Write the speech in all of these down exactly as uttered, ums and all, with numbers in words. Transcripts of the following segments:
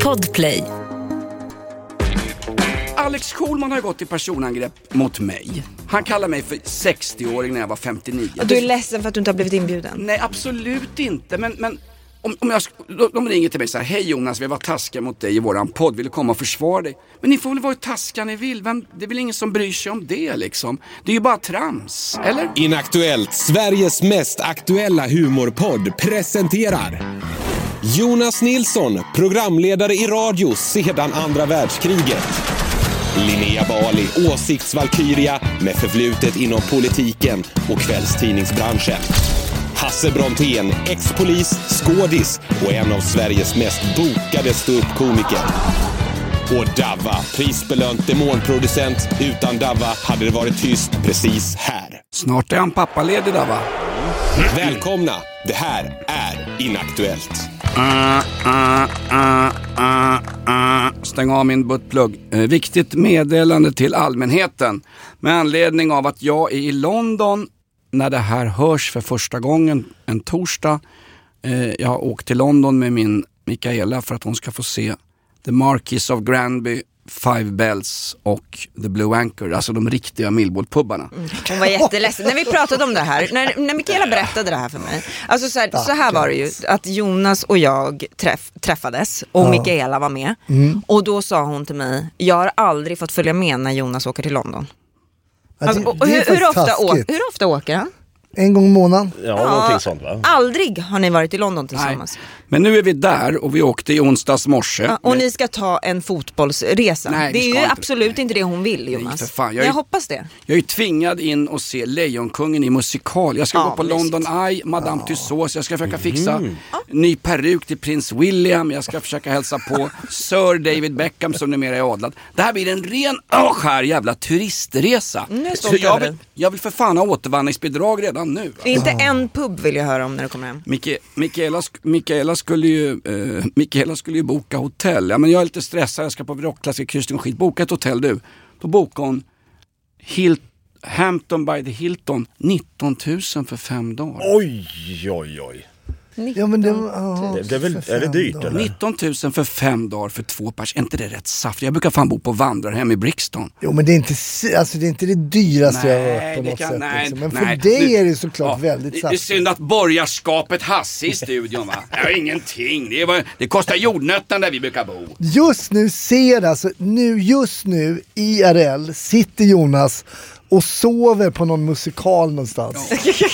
Podplay. Alex Schulman har gått i personangrepp mot mig. Han kallar mig för sextio-åring när jag var femtionio. Och du är ledsen för att du inte har blivit inbjuden? Nej, absolut inte. Men, men om, om jag, de ringer till mig så här: hej Jonas, vi var taskiga mot dig i våran podd. Vill du komma och försvara dig? Men ni får väl vara taskiga ni vill. Vem, det är väl ingen som bryr sig om det liksom. Det är ju bara trams, eller? Inaktuellt, Sveriges mest aktuella humorpodd presenterar Jonas Nilsson, programledare i radio sedan andra världskriget. Linnea Bali, åsiktsvalkyria med förflutet inom politiken och kvällstidningsbranschen. Hasse Brontén, ex-polis, skådis och en av Sveriges mest bokade ståuppkomiker. Och Davva, prisbelönt demonproducent. Utan Davva hade det varit tyst precis här. Snart är han pappaledig, Davva. Välkomna, det här är Inaktuellt. Uh, uh, uh, uh, uh. Stäng av min buttplugg. Uh, viktigt meddelande till allmänheten. Med anledning av att jag är i London när det här hörs för första gången en torsdag. Uh, jag har åkt till London med min Mikaela för att hon ska få se The Marquis of Granby, Five Bells och The Blue Anchor, alltså de riktiga Millwall-pubbarna. Mm. Hon var jätteledsen. När vi pratade om det här, när, när Mikaela berättade det här för mig, alltså så här, så här var det ju, att Jonas och jag träff, träffades och ja. Mikaela var med. Mm. Och då sa hon till mig, jag har aldrig fått följa med när Jonas åker till London. Alltså, och, och hur, hur, ofta å, hur ofta åker han? En gång i månaden. Ja, ja, någonting sånt va? Aldrig har ni varit i London tillsammans. Nej. Men nu är vi där och vi åkte i onsdags morse. Ja, och men... ni ska ta en fotbollsresa. Nej, det är ju inte. absolut inte det hon vill, Jonas. Nej, för fan. Jag, jag är, hoppas det. Jag är tvingad in och se Lejonkungen i musikal. Jag ska ja, gå på visst. London Eye, Madame ja. Tussauds. Jag ska försöka fixa mm. ny peruk till prins William. Jag ska försöka hälsa på Sir David Beckham som numera är adlad. Det här blir en ren och skär jävla turistresa. Mm, Så jag vill, jag vill för fan ha återvandringsbidrag redan nu. Det är inte en pub vill jag höra om när du kommer hem. Mike, Mikaela, Mikaela, skulle ju, eh, Mikaela skulle ju boka hotell. Ja, men jag är lite stressad, jag ska på rockklassisk kryssning och skit. Boka ett hotell du. Då bokar hon Hilt, Hampton by the Hilton nitton tusen för fem dagar. Oj, oj, oj. Ja, men det, aha, det, det är, väl, är det dyrt dagar. Eller? nitton tusen för fem dagar för två pers. Är inte det rätt saft? Jag brukar fan bo på vandrarhem i Brixton. Jo, men det är inte, alltså, det, är inte det dyraste nej, jag har hört på något kan, sätt. Nej, liksom. Men nej, för dig nu, är det såklart ja, väldigt saft. Det är synd att borgarskapet Hasse i studion va? Ja, ingenting. Det, är, det kostar jordnötten där vi brukar bo. Just nu ser alltså, nu, just nu I R L sitter Jonas och sover på någon musikal någonstans.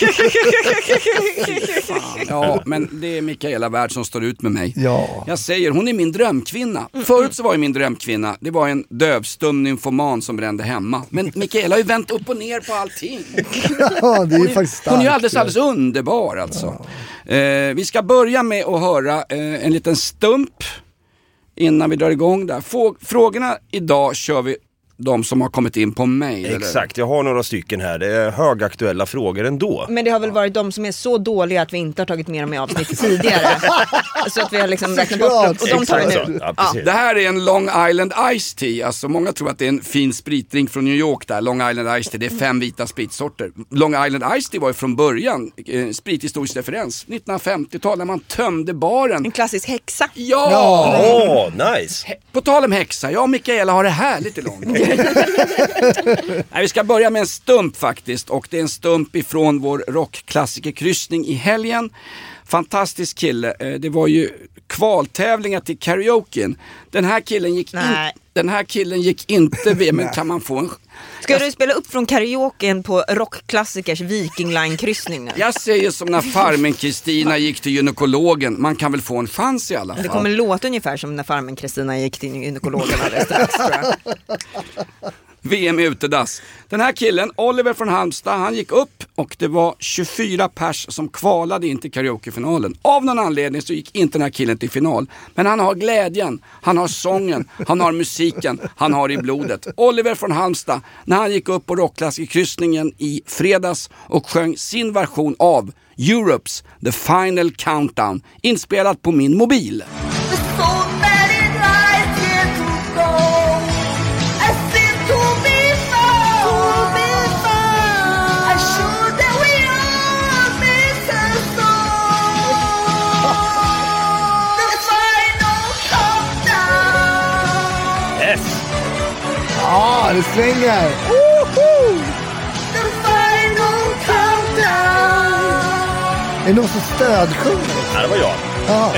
Ja, ja men det är Mikaela Värld som står ut med mig. Ja. Jag säger, hon är min drömkvinna. Förut så var ju min drömkvinna, det var en dövstum nymfoman som brände hemma. Men Mikaela har ju vänt upp och ner på allting. Ja, det är ju faktiskt starkt. Hon är ju alldeles, alldeles underbar alltså. Ja. Eh, vi ska börja med att höra eh, en liten stump innan vi drar igång där. Få- frågorna idag kör vi de som har kommit in på mail. Exakt, jag har några stycken här. Det är högaktuella frågor ändå. Men det har väl varit de som är så dåliga att vi inte har tagit med dem i avsnitt tidigare. Så att vi har liksom räknat bort dem. Och de tar vi nu. Ja, ja. Det här är en Long Island Iced Tea. Alltså många tror att det är en fin spritdrink från New York där. Long Island Iced Tea, det är fem vita spritsorter. Long Island Iced Tea var ju från början eh, sprithistorisk referens. nittonhundrafemtio-tal när man tömde baren. En klassisk häxa. Ja! Åh, oh, nice! He- på tal om häxa, jag och Mikaela har det här lite långt. Nej, vi ska börja med en stump faktiskt. Och det är en stump ifrån vår rockklassikerkryssning i helgen. Fantastisk kille. Det var ju kvaltävlingar till karaoken. Den här killen gick, in, den här killen gick inte vid, men kan man få en... Ska du spela upp från karaoken på rockklassikers Viking Line-kryssning nu? Jag säger som när farmen Kristina gick till gynekologen. Man kan väl få en chans i alla fall. Det kommer låta ungefär som när farmen Kristina gick till gynekologen alldeles strax, tror jag. V M utedass. Den här killen, Oliver från Halmstad, han gick upp och det var tjugofyra pers som kvalade in till karaokefinalen. Av någon anledning så gick inte den här killen till final. Men han har glädjen, han har sången, han har musiken, han har i blodet. Oliver från Halmstad, när han gick upp på rockklassikerkryssningen i fredags och sjöng sin version av Europes The Final Countdown, inspelat på min mobil. det svänger. Woho! Är det någon som stödsjunger? Ja, det var jag. Ja.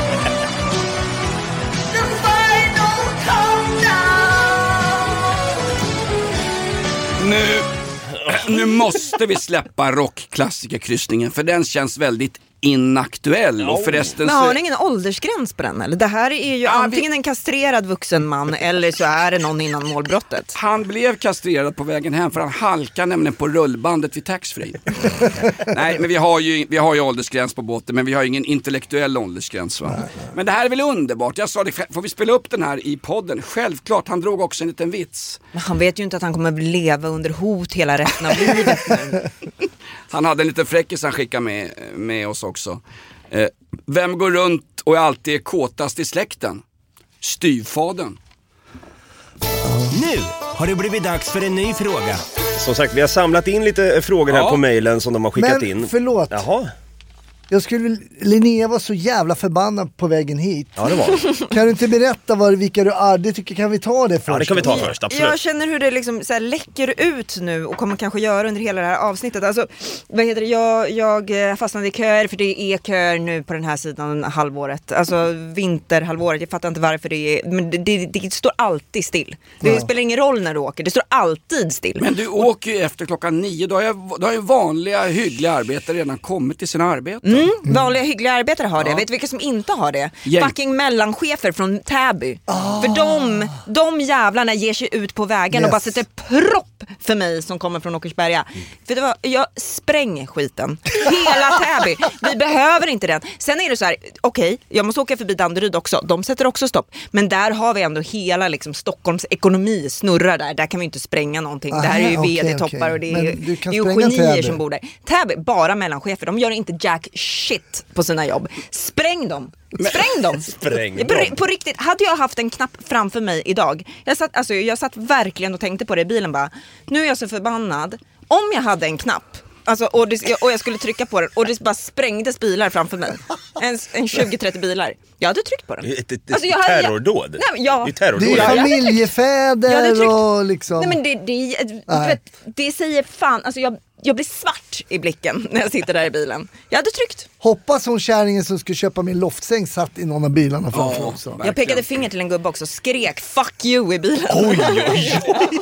Nu, nu måste vi släppa rockklassikerkryssningen, för den känns väldigt inaktuell. Och förresten Men så... har ni ingen åldersgräns på den? Eller? Det här är ju Ja, antingen vi- en kastrerad vuxen man eller så är det någon innan målbrottet. Han blev kastrerad på vägen hem för han halkade nämligen på rullbandet vid taxfree. Nej, men vi har, ju, vi har ju åldersgräns på båten, men vi har ingen intellektuell åldersgräns, va? Men det här är väl underbart. Jag sa det, får vi spela upp den här i podden? Självklart, han drog också en liten vits. Men han vet ju inte att han kommer leva under hot hela resten av livet nu. Han hade en liten fräckis han skickade med, med oss också. Eh, vem går runt och är alltid kåtast i släkten? Styvfadern. Nu har det blivit dags för en ny fråga. Som sagt, vi har samlat in lite frågor här Ja. på mejlen som de har skickat Men in. förlåt. Jaha, Jag skulle, Linnea var så jävla förbannad på vägen hit. ja det var. Kan du inte berätta vad, vilka du är? Det tycker kan vi ta det först? Ja, det kan vi ta först, absolut. Jag känner hur det liksom så här läcker ut nu och kommer kanske göra under hela det här avsnittet. Alltså, vad heter det? Jag, jag fastnade i köer för det är köer nu på den här sidan halvåret. Alltså vinterhalvåret. Jag fattar inte varför det är, men det, det, det står alltid still. Det Ja. spelar ingen roll när du åker. Det står alltid still. Men du åker ju efter klockan nio. Då har ju, då har ju vanliga hyggliga arbetare redan kommit till sina arbeten. Mm, vanliga hyggliga arbetare har det. Ja. Vet du vilka som inte har det? Gäng. Fucking mellanchefer från Täby. För de, de jävlarna ger sig ut på vägen och Yes. bara sätter propp för mig som kommer från Åkersberga. För det var, jag spränger skiten. Hela Täby. Vi behöver inte den. Sen är det så här, okej, okay, jag måste åka förbi Danderyd också. De sätter också stopp. Men där har vi ändå hela liksom, Stockholms ekonomi snurrar där. Där kan vi inte spränga någonting. Aha, det här är ju okej, vd-toppar okej. och det är, Men ju- du kan det är ju spränga genier Täby. som bor där. Täby, bara mellanchefer. De gör inte jack shit på sina jobb. Spräng dem. Spräng dem. Spräng på, dem. på riktigt, hade jag haft en knapp framför mig idag. Jag satt, alltså, jag satt verkligen och tänkte på det i bilen bara. Nu är jag så förbannad. Om jag hade en knapp alltså, och, det, och jag skulle trycka på den och det bara sprängdes bilar framför mig. En, en tjugo trettio bilar. Jag hade tryckt på den. Ett, ett, Alltså, jag hade- terrordåd. Nej, men ja. Det är terrordåd. Det är ju Ja, jag hade- familjefäder Jag hade tryckt- och liksom... Nej men det, det, för Nej. att det säger fan, alltså jag, jag blir svart i blicken när jag sitter där i bilen. Jag hade tryckt. Hoppas hon kärringen som skulle köpa min loftsäng satt i någon av bilarna framför Ja. också. Verkligen. Jag pekade finger till en gubbe också och skrek fuck you i bilen. Oj, oj, oj.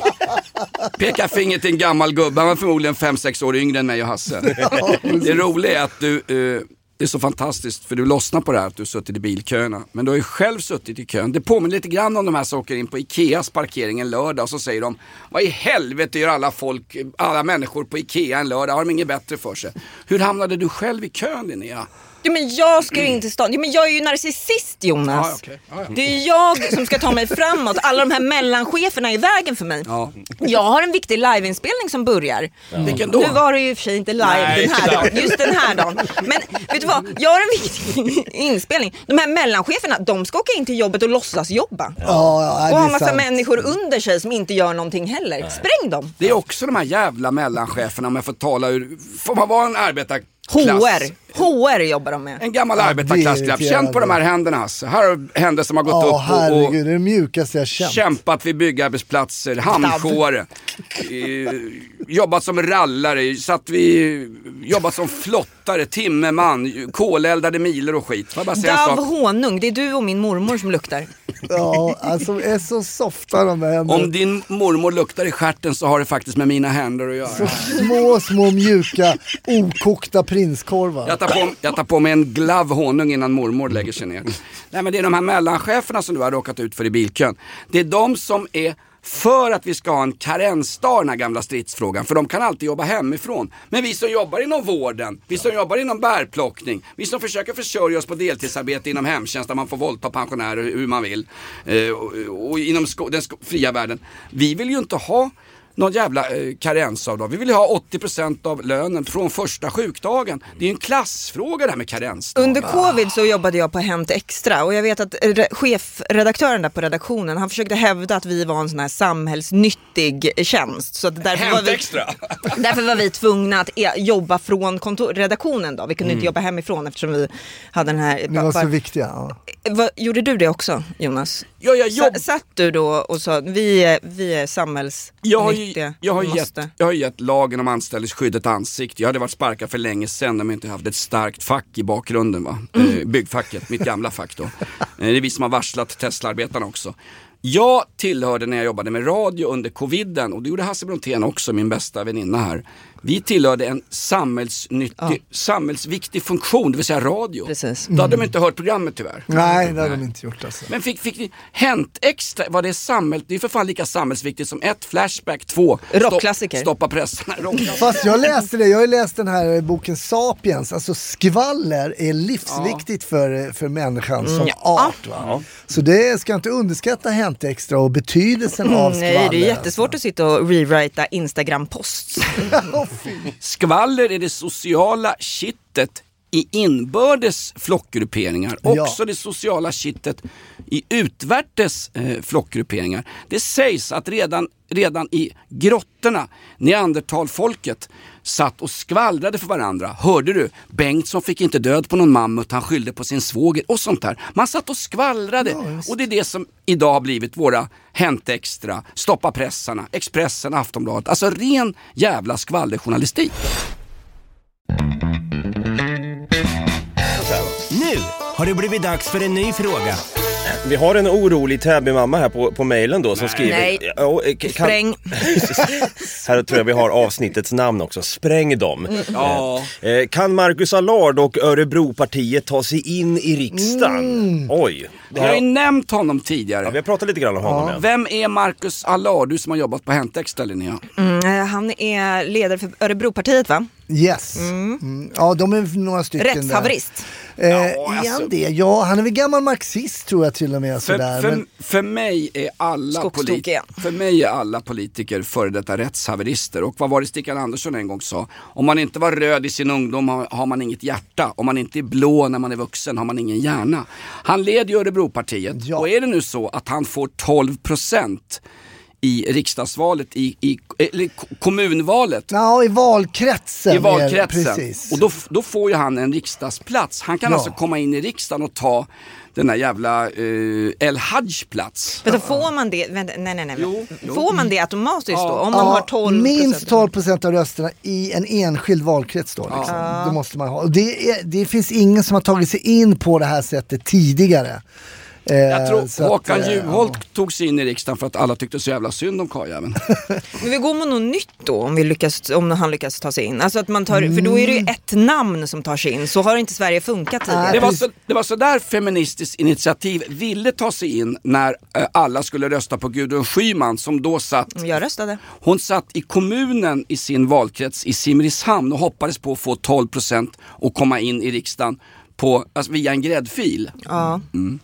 Pekar finger till en gammal gubbe. Han var förmodligen fem sex år yngre än mig och Hasse. Det roliga är att du, eh, det är så fantastiskt för du lossnar på det här att du har suttit i bilköerna. Men du har ju själv suttit i kön. Det påminner lite grann om de här som åker in på Ikeas parkering en lördag och så säger de, vad i helvete gör alla folk, alla människor på Ikea en lördag? Har de inget bättre för sig? Hur hamnade du själv i kön, Linnea? Ja, men jag ska ju inte stå. Ja, men jag är ju narcissist, Jonas. Ja, okej. Ja, ja. Det är jag som ska ta mig framåt. Alla de här mellancheferna är i vägen för mig. Ja. Jag har en viktig liveinspelning som börjar. Vilken då? Nu var det ju i och för sig inte live Nej, den här dagen, just den här dagen. Men vet du vad, jag har en viktig inspelning. De här mellancheferna, de ska åka in till jobbet och låtsas jobba. Ja, ja, Och det ha är massa sant. människor under sig som inte gör någonting heller. Spräng dem. Det är också de här jävla mellancheferna, om jag får tala ur, får man vara en arbetarklass? H R. H R jobbar de med. En gammal Ja, arbetarklassgrabb. det är Känn på de här händerna, Hasse. Här har händer som har gått Ja, upp och, och herregud, det är det mjukaste jag känt. kämpat vid byggarbetsplatser, hamnsjåare, eh, jobbat som rallare, satt vi, jobbat som flottare, timmerman, koleldade miler och skit. Får jag bara säga en Dav sak? honung, det är du och min mormor som luktar. Ja, alltså är så softa de där händerna. Om din mormor luktar i stjärten så har det faktiskt med mina händer att göra. Så små, små mjuka, okokta prinskorvar. Jag tar, på, jag tar på mig en glav honung innan mormor lägger sig ner. Nej, men det är de här mellancheferna som du har råkat ut för i bilkön. Det är de som är för att vi ska ha en karensdag, den här gamla stridsfrågan. För de kan alltid jobba hemifrån. Men vi som jobbar inom vården, vi som jobbar inom bärplockning, vi som försöker försörja oss på deltidsarbete inom hemtjänst där man får våldta pensionärer hur man vill. Eh, och, och inom sko- den sko- fria världen. Vi vill ju inte ha någon jävla eh, karensavdrag. Vi vill ha åttio procent av lönen från första sjukdagen. Det är ju en klassfråga det här med karensdag. Under covid så jobbade jag på Hänt Extra och jag vet att re- chefredaktören där på redaktionen, han försökte hävda att vi var en sån här samhällsnyttig tjänst. Så att därför, var vi, Extra. därför var vi tvungna att e- jobba från kontor- redaktionen då. Vi kunde Mm. inte jobba hemifrån eftersom vi hade den här... Ni var så viktiga. Ja. Vad, gjorde du det också, Jonas? Ja, jag jobb... S- satt du då och sa vi är, vi är samhällsnyttiga? Jag har, ju, jag, har vi gett, måste. jag har gett lagen om anställningsskydd ett ansikte. Jag hade varit sparkad för länge sedan om jag inte haft ett starkt fack i bakgrunden. Va? Mm. Eh, byggfacket, mitt gamla fack då. Eh, det är vi som har varslat Tesla-arbetarna också. Jag tillhörde när jag jobbade med radio under coviden, och det gjorde Hasse Brontén också, min bästa väninna här. Vi tillhörde en samhällsnyttig, ja. samhällsviktig funktion, det vill säga radio. Precis. Då hade de inte hört programmet tyvärr. Nej, det hade de inte gjort alltså. Men fick, fick ni Hänt Extra, var det samhälls, det är för fan lika samhällsviktigt som ett Flashback, två rockklassiker. Stopp, stoppa pressarna. Fast jag läste det, jag har ju läst den här boken Sapiens, alltså skvaller är livsviktigt ja. för, för människan mm, som ja. art. Va? Ja. Så det ska inte underskatta Hänt Extra och betydelsen mm, av skvaller. Nej, det är jättesvårt alltså. Att sitta och rewrita Instagram-posts. Skvaller är det sociala kittet i inbördes flockgrupperingar. Ja. Också det sociala kittet i utvärtes eh, flockgrupperingar. Det sägs att redan, redan i grottorna, neandertalfolket satt och skvallrade för varandra. Hörde du? Bengtsson fick inte död på någon mammut, han skyllde på sin svåger och sånt där. Man satt och skvallrade. Ja, och det är det som idag har blivit våra Hänt Extra, Stoppa pressarna, Expressen, Aftonbladet. Alltså ren jävla skvallerjournalistik. Nu har det blivit dags för en ny fråga. Vi har en orolig Täby-mamma här på, på mejlen då som Nej. skriver... Nej, oh, kan, spräng. Här tror jag vi har avsnittets namn också. Spräng dem. Mm. Ja. Eh, kan Marcus Allard och Örebropartiet ta sig in i riksdagen? Mm. Oj. Det har... Jag har ju nämnt honom tidigare. Ja, vi har pratat lite grann om honom. Ja. Vem är Marcus Allard, du som har jobbat på Hänt Extra, Linnea? Mm, han är ledare för Örebropartiet, va? Yes. Mm. Mm. Ja, de är några stycken. Rättshaverist. Eh, ja, alltså. Är han det? Ja, han är väl gammal marxist tror jag till och med. För, sådär, för, men... för, mig är alla politi- för mig är alla politiker före detta rättshaverister. Och vad var det Stickan Andersson en gång sa? Om man inte var röd i sin ungdom har, har man inget hjärta. Om man inte är blå när man är vuxen har man ingen hjärna. Han leder ju Örebropartiet. Ja. Och är det nu så att han får tolv procent i riksdagsvalet, i, i eller kommunvalet. Ja, i valkretsen. I valkretsen. Precis. Och då, då får ju han en riksdagsplats. Han kan ja. alltså komma in i riksdagen och ta den där jävla uh, El Hajj-plats. Men då får man det, vänta, nej nej nej. Jo, jo. Får man det automatiskt ja. då? Om man ja, har tolv procent. Minst tolv procent av rösterna i en enskild valkrets då. Liksom. Ja. Det måste man ha. Och det, är, det finns ingen som har tagit sig in på det här sättet tidigare. Jag tror Håkan att, Juholt ja. tog sig in i riksdagen för att alla tyckte så jävla synd om karljäveln. Men vi går med något nytt då om, vi lyckas, om han lyckas ta sig in. Alltså att man tar, för då är det ju ett namn som tar sig in. Så har inte Sverige funkat tidigare. Det var så, det var så där Feministiskt initiativ ville ta sig in när äh, alla skulle rösta på Gudrun Schyman som då satt... Jag röstade. Hon satt i kommunen i sin valkrets i Simrishamn och hoppades på att få tolv procent och komma in i riksdagen på, alltså via en gräddfil. Ja. Mm.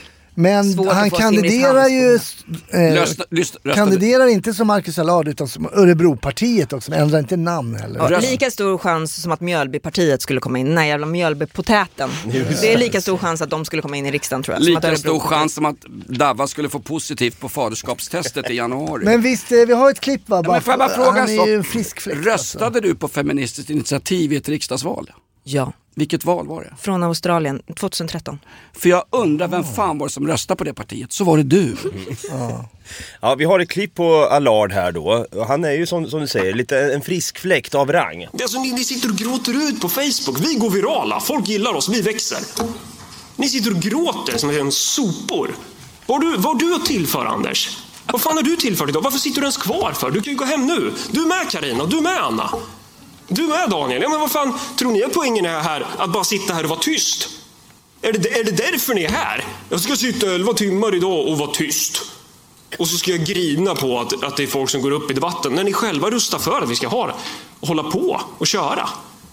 Men Svårt han kandiderar ju eh, Lösta, lyst, kandiderar inte som Marcus Allard utan som Örebropartiet också, men ändrar inte namn heller. Ja, lika stor chans som att Mjölbypartiet skulle komma in, nej jävla Mjölbypotäten. Det är lika stor chans att de skulle komma in i riksdagen tror jag. Lika stor chans som att Davva skulle få positivt på faderskapstestet i januari. Men visst, vi har ett klipp va? Ja, men får jag bara fråga han en är ju en frisk fläkt, Röstade alltså. du på Feministiskt initiativ i ett riksdagsval? Ja. Vilket val var det? Från Australien, tjugohundratretton. För jag undrar vem fan var det som röstade på det partiet. Så var det du. Mm. Ja. Ja, vi har ett klipp på Allard här då. Han är ju som, som du säger lite en frisk fläkt av rang. Det är alltså, ni, ni sitter och gråter ut på Facebook. Vi går virala, folk gillar oss, vi växer. Ni sitter och gråter som en sopor. Vad har du, vad har du att tillföra, Anders? Vad fan har du tillfört idag? Varför sitter du ens kvar för? Du kan ju gå hem nu. Du är med, Carina, du är med, Anna. Du med, Daniel. Ja, men vad fan tror ni att poängen är här? Att bara sitta här och vara tyst? Är det, är det därför ni är här? Jag ska sitta elva timmar idag och vara tyst. Och så ska jag grina på att, att det är folk som går upp i debatten. När ni själva röstar för att vi ska ha det. Och hålla på och köra.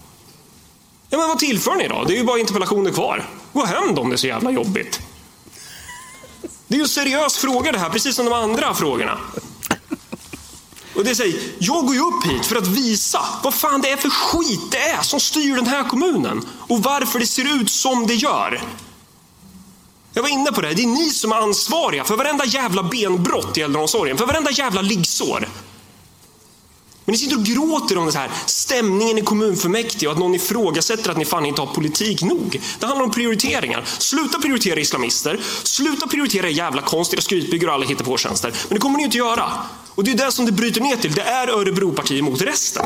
Ja, men vad tillför ni då? Det är ju bara interpellationer kvar. Gå hem då om det är så jävla jobbigt. Det är ju en seriös fråga det här, precis som de andra frågorna. Och det säger, jag går ju upp hit för att visa vad fan det är för skit det är som styr den här kommunen. Och varför det ser ut som det gör. Jag var inne på det, det är ni som är ansvariga för varenda jävla benbrott i äldreomsorgen. För varenda jävla liggsår. Men ni sitter och gråter om det här stämningen i kommunfullmäktige och att någon ifrågasätter att ni fan inte har politik nog. Det handlar om prioriteringar. Sluta prioritera islamister. Sluta prioritera jävla konst, era skrytbygger och alla hittar på tjänster. Men det kommer ni inte göra. Och det är det som det bryter ner till. Det är Örebropartiet mot resten.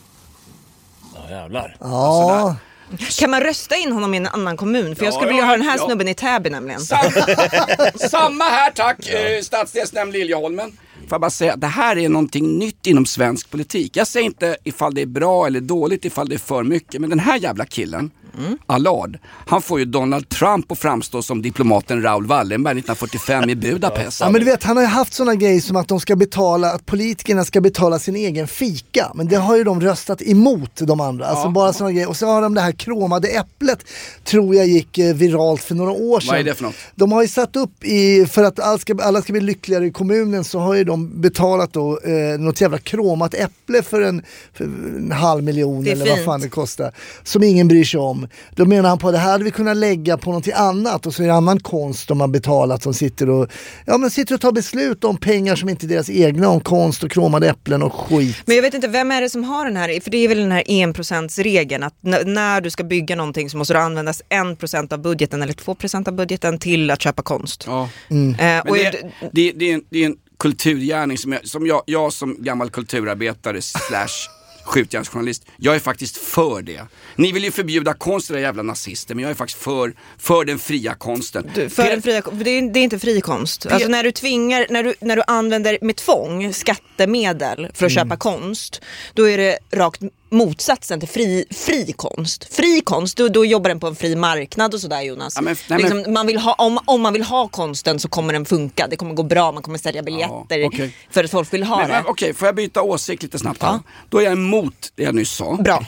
Ja, jävlar. Ja. Kan man rösta in honom i en annan kommun? För jag skulle Ja, vilja ja, ha den här ja. snubben i Täby nämligen. Samma, samma här tack, eh, stadsdelsnämnd Liljeholmen. Får jag bara säga, det här är någonting nytt inom svensk politik. Jag säger inte ifall det är bra eller dåligt, ifall det är för mycket. Men den här jävla killen, mm. Allard, han får ju Donald Trump att framstå som diplomaten Raoul Wallenberg nittonhundrafyrtiofem i Budapest. Ja, men du vet, han har ju haft såna grejer som att de ska betala, att politikerna ska betala sin egen fika. Men det har ju de röstat emot, de andra. Alltså Ja. bara såna grejer. Och så har de det här kromade äpplet, tror jag gick eh, viralt för några år sedan. Vad är det för något? De har ju satt upp i, för att alla ska, alla ska bli lyckligare i kommunen, så har ju de betalat då eh, något jävla kromat äpple för en, för en halv miljon Det är eller vad fint. fan det kostar. Som ingen bryr sig om. Då menar han på det här hade vi kunnat lägga på något annat, och så är det annan konst de har betalat som sitter och, ja, men sitter och tar beslut om pengar som inte är deras egna, om konst och kromade äpplen och skit. Men jag vet inte, vem är det som har den här, för det är väl den här en procent-regeln att n- när du ska bygga någonting så måste det användas en procent av budgeten eller två procent av budgeten till att köpa konst. Ja. Mm. Eh, Men och det, jag- det, det, är en, det är en kulturgärning som, jag, som jag, jag som gammal kulturarbetare slash skjutjärnsjournalist, jag är faktiskt för det. Ni vill ju förbjuda konst, era jävla nazister, men jag är faktiskt för, för den fria konsten. Du, för den fria, det, är, det är inte fri konst. Alltså när du tvingar, när du, när du använder med tvång skattemedel för att Mm. köpa konst, då är det rakt motsatsen till fri, fri konst. Fri konst, då, då jobbar den på en fri marknad och sådär, Jonas. Ja, men- nej, men- liksom, man vill ha, om, om man vill ha konsten så kommer den funka. Det kommer gå bra, man kommer sälja biljetter Ja, okej. för att folk vill ha Men, det. men, Okej, får jag byta åsikt lite snabbt här? Ja. Då är jag emot det jag nyss sa. Bra.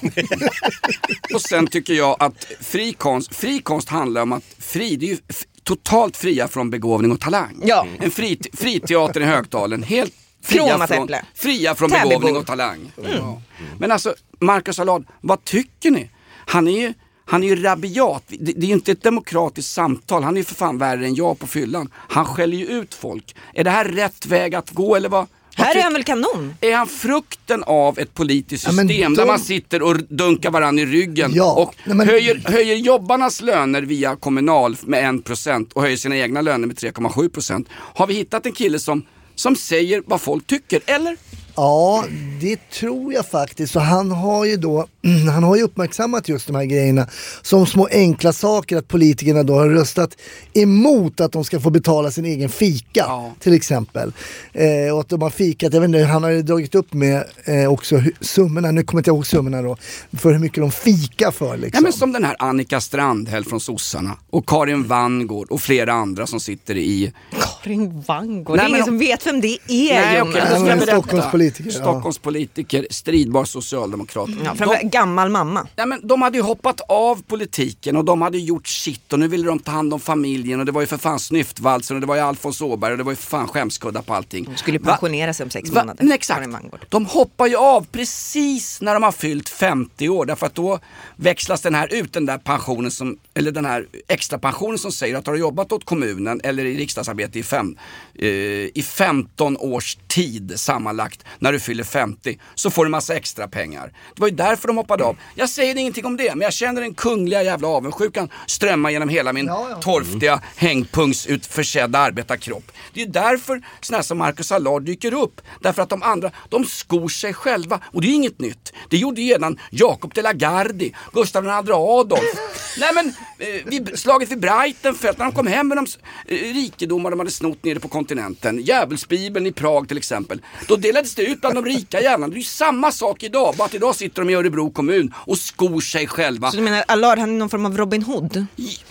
Och sen tycker jag att fri konst, fri konst handlar om att fri, det är ju f- totalt fria från begåvning och talang. Ja. En fri, friteater i Högdalen, helt fria Kromat från, äpple. fria från Täbybor. begåvning och talang. Ja. Men alltså, Marcus Allard, vad tycker ni? Han är ju Han är ju rabiat. Det, det är ju inte ett demokratiskt samtal. Han är ju för fan värre än jag på fyllan. Han skäller ju ut folk. Är det här rätt väg att gå eller vad? vad Här är tyck- han väl kanon? Är han frukten av ett politiskt Ja, men system de- där man sitter och dunkar varandra i ryggen Ja, och nej, men- höjer, höjer jobbarnas löner via Kommunal med en procent och höjer sina egna löner med tre komma sju procent? Har vi hittat en kille som, som säger vad folk tycker, eller? Ja, det tror jag faktiskt. Så han har ju då han har ju uppmärksammat just de här grejerna som små enkla saker, att politikerna då har röstat emot att de ska få betala sin egen fika, Ja. till exempel. Eh, och att de har fikat, jag vet inte, han har ju dragit upp med eh, också hu- summorna, nu kommer jag inte ihåg summorna då, för hur mycket de fika för liksom. Ja, men som den här Annika Strandhäll från Sossarna och Karin Vangård och flera andra som sitter i... Karin Vangård, det är Nej, men ingen om- som vet vem det är. Nej, Jonas. okej, då Ja, ska men jag berätta. Stockholmspolitiker, ja. Stockholmspolitiker, stridbar socialdemokrat. Ja, för De- en gammal mamma. Nej, men de hade ju hoppat av politiken och de hade gjort sitt och nu ville de ta hand om familjen och det var ju för fan snyftvalsen och det var ju Alfons Åberg och det var ju för fan skämskudda på allting. De skulle Va? pensionera sig om sex Va? månader. Nej, exakt. Karin Vangård. De hoppar ju av precis när de har fyllt femtio år därför att då växlas den här ut, den där pensionen som, eller den här extra pensionen som säger att har du jobbat åt kommunen eller i riksdagsarbete i, fem, eh, i femton års tid sammanlagt när du fyller femtio så får du massa extra pengar. Det var ju därför de hoppade av. Jag säger ingenting om det, men jag känner den kungliga jävla avundsjukan strömma genom hela min Ja, ja. torftiga hängpunktsutförsedda arbetarkropp. Det är ju därför såna här som Marcus Allard dyker upp. Därför att de andra, de skor sig själva. Och det är ju inget nytt. Det gjorde ju redan Jacob de la Gardie, Gustav den andra Adolf. Nej men, eh, vid, slaget vid Breitenfeld, när de kom hem med de eh, rikedomar de hade snott nere på kontinenten. Djävulsbibeln i Prag till exempel. Då delades det ut bland de rika jävlarna. Det är ju samma sak idag. Bara att idag sitter de i Örebro kommun och skor sig själva. Så du menar Allard, han är någon form av Robin Hood?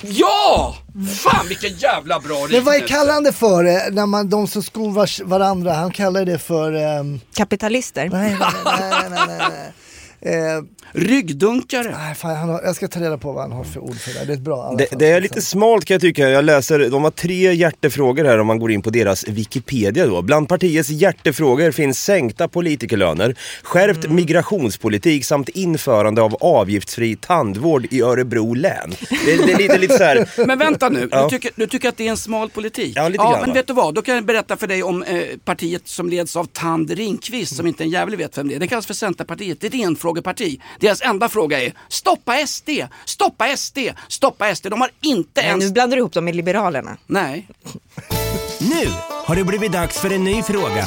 Ja! Fan vilken jävla bra Men vad är liknelse. kallar han det för, eh, när man, de som skor vars, varandra, han kallar det för... ehm, Kapitalister? Nej, nej, nej, nej, nej, nej. Eh, Ryggdunkare. nej, fan, han har, jag ska ta reda på vad han har för ord för det. Det är ett bra. Det, det är lite smalt kan jag tycka. Jag läser, de har tre hjärtefrågor här om man går in på deras Wikipedia då. Bland partiets hjärtefrågor finns sänkta politikerlöner, skärpt mm. migrationspolitik samt införande av avgiftsfri tandvård i Örebro län. Det, det är lite, lite så här. Men vänta nu, Ja. du, tycker, du tycker att det är en smal politik? Ja, lite ja grann, men va? vet du vad, då kan jag berätta för dig om eh, partiet som leds av Tand Ringqvist, som inte en jävel vet vem det är. Det kallas för Centerpartiet, det är ett enfrågeparti. Deras enda fråga är, stoppa S D, stoppa S D, stoppa S D. De har inte Nej, ens... nu blandar du ihop dem med Liberalerna. Nej. Nu har det blivit dags för en ny fråga.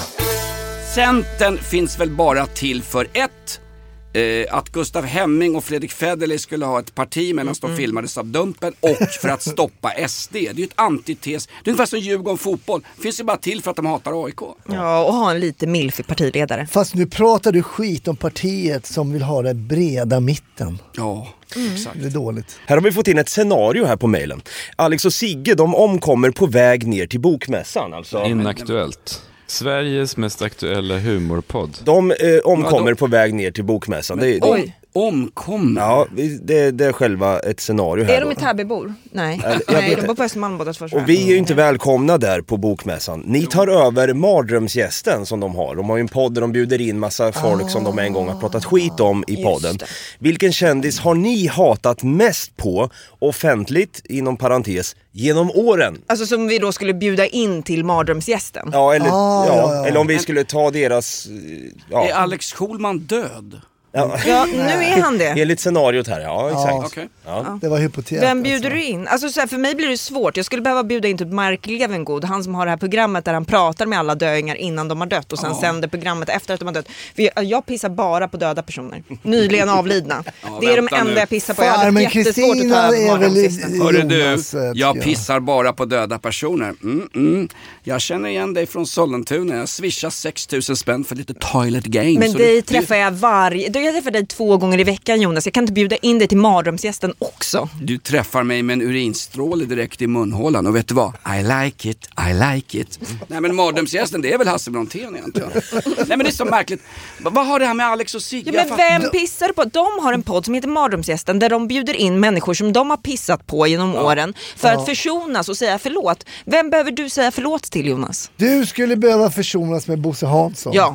Centern finns väl bara till för ett... Eh, att Gustav Hemming och Fredrik Federley skulle ha ett parti medan de filmades av Dumpen, och för att stoppa S D. Det är ju ett antites. Det är ungefär som Djurgården fotboll. Finns ju bara till för att de hatar A I K. Ja, och ha en lite milfig partiledare. Fast nu pratar du skit om partiet som vill ha det breda mitten. Ja, exakt. Det är dåligt. Här har vi fått in ett scenario här på mejlen. Alex och Sigge, de omkommer på väg ner till bokmässan. Alltså. Inaktuellt. Sveriges mest aktuella humorpodd. De eh, omkommer Ja, de- på väg ner till bokmässan. Det, det, Oj. Omkommer. ja, vi- det, det är själva ett scenario här. Är de då. i Täbybor? Nej, Eller, jag Nej vet de bor på Östermalm båda två. Och vi är ju inte välkomna där på bokmässan. Ni tar över mardrömsgästen som de har. De har ju en podd där de bjuder in massa folk som de en gång har pratat skit om i podden. det. Vilken kändis har ni hatat mest på offentligt, inom parentes, genom åren? Alltså som vi då skulle bjuda in till mardrömsgästen. Ja, eller, Ah, ja, ja, ja. eller om vi skulle ta deras... eh, Är Ja, Alex Schulman död? ja. Ja, nu är han det. Enligt scenariot här, ja exakt. Okej. Ja. Det var hypotet. Vem bjuder alltså. du in? Alltså så här, för mig blir det svårt. Jag skulle behöva bjuda in typ Mark Levengood, han som har det här programmet där han pratar med alla döingar innan de har dött och sen sänder programmet efter att de har dött. För jag, jag pissar bara på döda personer. Nyligen avlidna. det är de vänta enda nu. jag pissar på. Jag hade Farmen haft jättesvårt att ta Kristina över är väl mardrömsgästen. Hörru du, Jonas, eh, jag tycker pissar bara på döda personer. Mm, mm. Jag känner igen dig från Sollentuna. Jag swishar sex tusen spänn för lite toilet game. Men Så dig du, träffar jag varje... då Jag träffar dig två gånger i veckan, Jonas. Jag kan inte bjuda in dig till mardrömsgästen också. du, du träffar mig med en urinstråle direkt i munhålan. Och vet du vad? I like it, I like it. Nej men mardrömsgästen, det är väl Hasse Brontén egentligen. Nej men det är så märkligt. V- vad har det här med Alex och Sigge? Ja, Jag men fattar- vem pissar på? De har en podd som heter Mardrömsgästen där de bjuder in människor som de har pissat på genom åren för att försonas och säga förlåt. Vem behöver du säga förlåt till, Jonas? Du skulle behöva försonas med Bosse Hansson. Ja.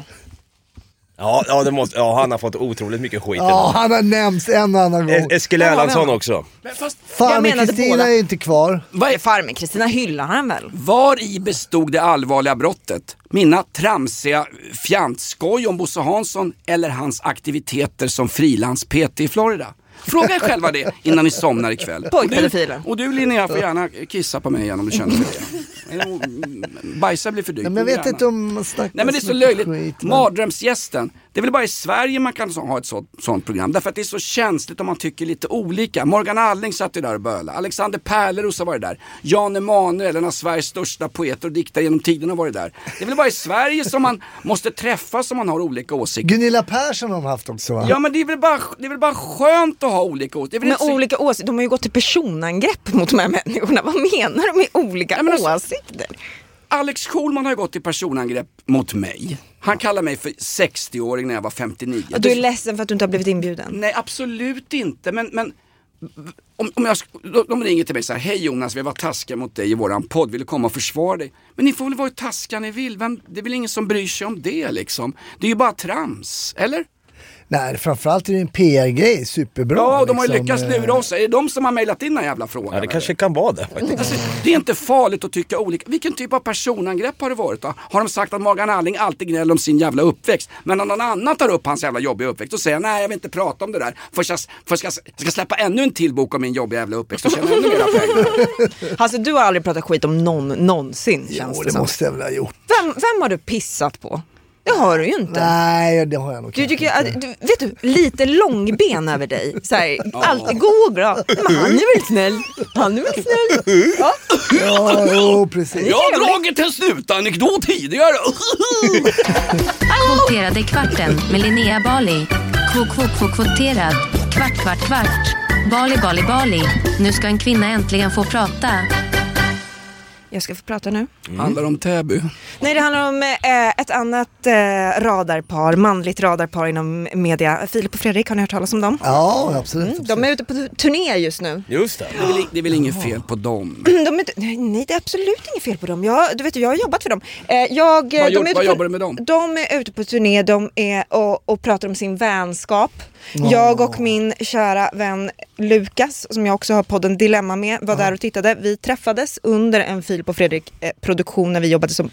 Ja, ja, det måste, ja, han har fått otroligt mycket skit. Ja, han har nämnts en annan gång. Es- Eskil Ja, Erlandsson men- också. Men fast, Jag Farmen menade Kristina båda. är inte kvar. vad är, Farmen Kristina hyllar han väl? var i bestod det allvarliga brottet? Mina tramsiga fjantskoj om Bosse Hansson eller hans aktiviteter som frilans-P T i Florida? Fråga er själva det innan ni somnar ikväll. Pojkpedofilen. Och du Linnea får gärna kissa på mig igen om du känner för det. Bajsa blir för dyrt. Nej, men jag vet Gärna. inte om man snackar Nej men det är så mycket löjligt. skit, men- Mardrömsgästen. Det är väl bara i Sverige man kan så- ha ett sånt, sånt program. Därför att det är så känsligt om man tycker lite olika. Morgan Alling satt ju där och bölade. Alexander Pärleros har varit där. Jan Emanuel, en av Sveriges största poeter och diktare genom tiden, har varit där. Det är väl bara i Sverige som man måste träffas om man har olika åsikter. Gunilla Persson har de haft också, va? Ja men det är väl bara, det är väl bara skönt att ha olika åsikter. Det är väl Med inte så- olika åsikter. De har ju gått till personangrepp mot de här människorna. Vad menar du med olika Ja, men alltså- åsikter? Alex Schulman har ju gått till personangrepp mot mig. Han kallar mig för sextio-åring när jag var femtionio. Och du är ledsen för att du inte har blivit inbjuden. Nej, absolut inte. Men, men om, om jag, sk- de ringer till mig så här: hej Jonas, vi var taskiga mot dig i våran podd, vill du komma och försvara dig? Men ni får väl vara taskiga ni vill. Vem, det är väl ingen som bryr sig om det liksom. Det är ju bara trams, eller? Nej, framförallt är det en P R-grej, superbra. Ja, och de har ju liksom. lyckats lura oss. Är det de som har mejlat in den här jävla frågan? Ja, det eller? kanske kan vara det faktiskt. Alltså, det är inte farligt att tycka olika. Vilken typ av personangrepp har det varit då? Har de sagt att Morgan Alling alltid gnäller om sin jävla uppväxt, men om någon annan tar upp hans jävla jobbiga uppväxt och säger nej jag vill inte prata om det där, först jag, först jag, jag ska släppa ännu en till bok om min jobbiga jävla uppväxt och tjäna ännu mera pengar. Alltså du har aldrig pratat skit om någon någonsin, känns Jo, det det som. måste jag väl ha gjort. Vem, vem har du pissat på? Det har du ju inte. Nej, det har jag nog Du kanske tycker inte. att, du, vet du, lite långben över dig. Så här, alltid god och glad. Men han är väl snäll. Han är väl snäll. Ja. Ja, jo, precis. Jag har dragit en slutanekdot tidigare. Kvoterade kvarten med Linnea Bali. Kvok, kvok, kvok, kvoterad. Kvart, kvart, kvart. Bali, Bali, Bali. Nu ska en kvinna äntligen få prata. Jag ska få prata nu. Mm. Handlar om Täby? Nej, det handlar om eh, ett annat eh, radarpar, manligt radarpar inom media. Filip och Fredrik, har ni hört talas om dem? Ja, absolut. Mm, de är ute på turné just nu. Just det. Det är väl, det är väl inget fel på dem? De är inte, nej, det är absolut inget fel på dem. Jag, du vet, jag har jobbat för dem. Eh, jag, vad de gjort, är vad på, jobbar du med dem? De är ute på turné, de är och, och pratar om sin vänskap. Oh. Jag och min kära vän Lukas, som jag också har podden Dilemma med, var oh. där och tittade. Vi träffades under en Filip och Fredrik eh, produktion när vi jobbade som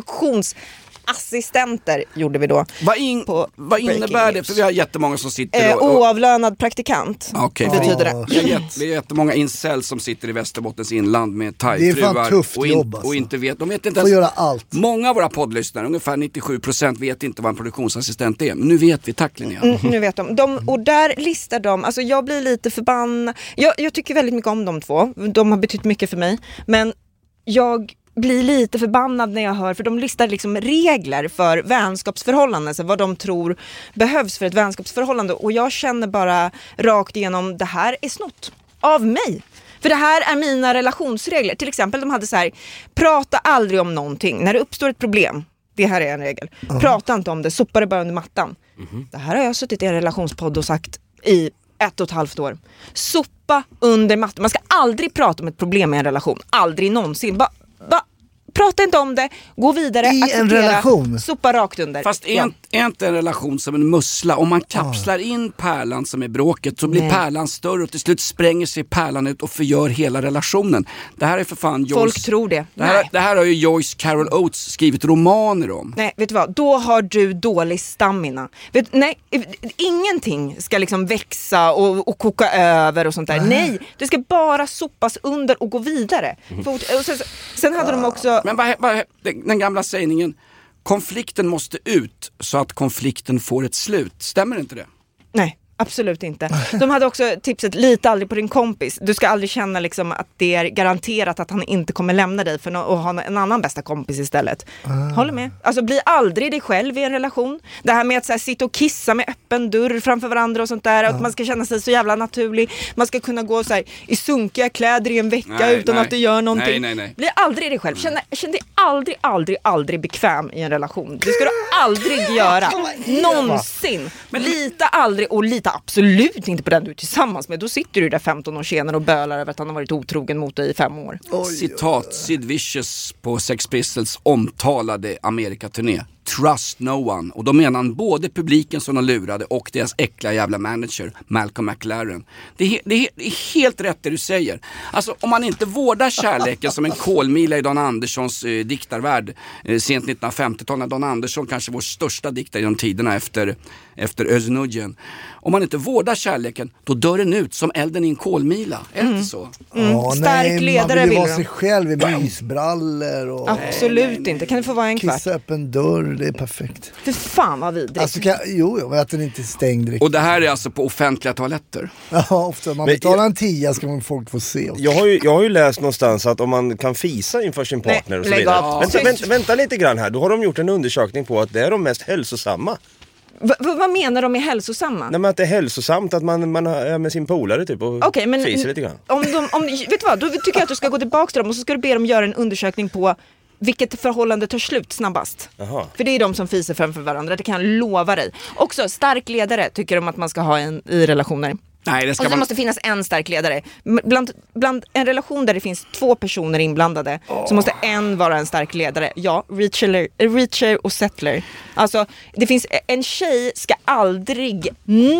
produktionsassistenter, gjorde vi då. Vad, in, vad innebär det? För vi har jättemånga som sitter eh, och... och... Oavlönad praktikant, okay. betyder det. Vi har, jätt, vi har jättemånga incels som sitter i Västerbottens inland med thai-fruar. Det är fan tufft och, in, jobb alltså. och inte vet, de vet inte ens, får göra allt. Många av våra poddlyssnare, ungefär nittiosju procent, vet inte vad en produktionsassistent är. Men nu vet vi, tack Linnea. Mm, nu vet de. de. Och där listar de, alltså jag blir lite förbannad. Jag, jag tycker väldigt mycket om de två. De har betytt mycket för mig. Men jag blir lite förbannad när jag hör, för de listar liksom regler för vänskapsförhållanden, så vad de tror behövs för ett vänskapsförhållande, och jag känner bara rakt igenom, det här är snott av mig. För det här är mina relationsregler. Till exempel, de hade så här: prata aldrig om någonting. När det uppstår ett problem, det här är en regel. Uh-huh. Prata inte om det, sopa det bara under mattan. Uh-huh. Det här har jag suttit i en relationspodd och sagt i ett och ett halvt år. Sopa under mattan. Man ska aldrig prata om ett problem i en relation. Aldrig någonsin. Bara ba, prata inte om det. Gå vidare. I acceptera, en relation. Sopa rakt under. Fast är, ja. är inte en relation som en mussla? Om man kapslar in pärlan som är bråket, så blir Nej. pärlan större och till slut spränger sig pärlan ut och förgör hela relationen. Det här är för fan Joyce... Folk tror det. Det här, det här har ju Joyce Carol Oates skrivit romaner om. Nej, vet du vad? Då har du dålig stamina. Vet, nej, ingenting ska liksom växa och, och koka över och sånt där. Mm. Nej, det ska bara sopas under och gå vidare. Mm. För, och sen, sen hade de också... Men vad, vad, den gamla sägningen, konflikten måste ut så att konflikten får ett slut. Stämmer inte det? Nej, absolut inte. De hade också tipset, lita aldrig på din kompis. Du ska aldrig känna liksom att det är garanterat att han inte kommer lämna dig för att ha en annan bästa kompis istället. Ah. Håller med. Alltså, bli aldrig dig själv i en relation. Det här med att så här, sitta och kissa med öppen dörr framför varandra och sånt där. Ah. Att man ska känna sig så jävla naturlig. Man ska kunna gå så här, i sunkiga kläder i en vecka nej, utan nej. att det gör någonting. Nej, nej, nej. Bli aldrig dig själv. Känn, känn dig aldrig, aldrig, aldrig bekväm i en relation. Det ska du aldrig göra. Någonsin. Men lita aldrig, och lita absolut inte på den du är tillsammans med. Då sitter du där femton år senare och bölar över att han har varit otrogen mot dig i fem år. Oj, citat Sid Vicious på Sex Pistols omtalade Amerikaturné: trust no one. Och då menar han både publiken som de lurade och deras äckliga jävla manager Malcolm McLaren. Det är, det, är, det är helt rätt det du säger. Alltså, om man inte vårdar kärleken som en kolmila i Don Anderssons eh, diktarvärld eh, sent nittonhundrafemtiotal, när Don Andersson kanske vår största diktare genom tiderna efter, efter Özz Nujen. Om man inte vårdar kärleken, då dör den ut som elden i en kolmila. Är det mm. inte så? Mm. Oh, Stark nej, ledare man vill vill vara sig själv i mysbrallor och absolut nej, nej, nej. inte. Kan det få vara en kvart? Kissa upp en dörr, det är perfekt. För fan vad vidrigt. Alltså, kan, jo, jo, att den inte är stängd riktigt. Och det här är alltså på offentliga toaletter? Ja, ofta. Man betalar Men, en tia ska man folk få se. Jag har, ju, jag har ju läst någonstans att om man kan fisa inför sin partner nej, och så vidare. Ja. Vänta, vänta, vänta lite grann här. Då har de gjort en undersökning på att det är de mest hälsosamma. V- vad menar de med hälsosamma? Nej, men att det är hälsosamt att man, man är med sin polare typ och okay, men fiser lite grann. Om de, om, vet du vad, då tycker jag att du ska gå tillbaka till dem och så ska du be dem göra en undersökning på vilket förhållande tar slut snabbast. Aha. För det är de som fiser framför varandra, det kan jag lova dig. Också stark ledare tycker de att man ska ha en, i relationer. Nej, det ska och så man... måste finnas en stark ledare. Bland, bland en relation där det finns två personer inblandade oh. så måste en vara en stark ledare. Ja, reacher, reacher och settler. Alltså, det finns, en tjej ska aldrig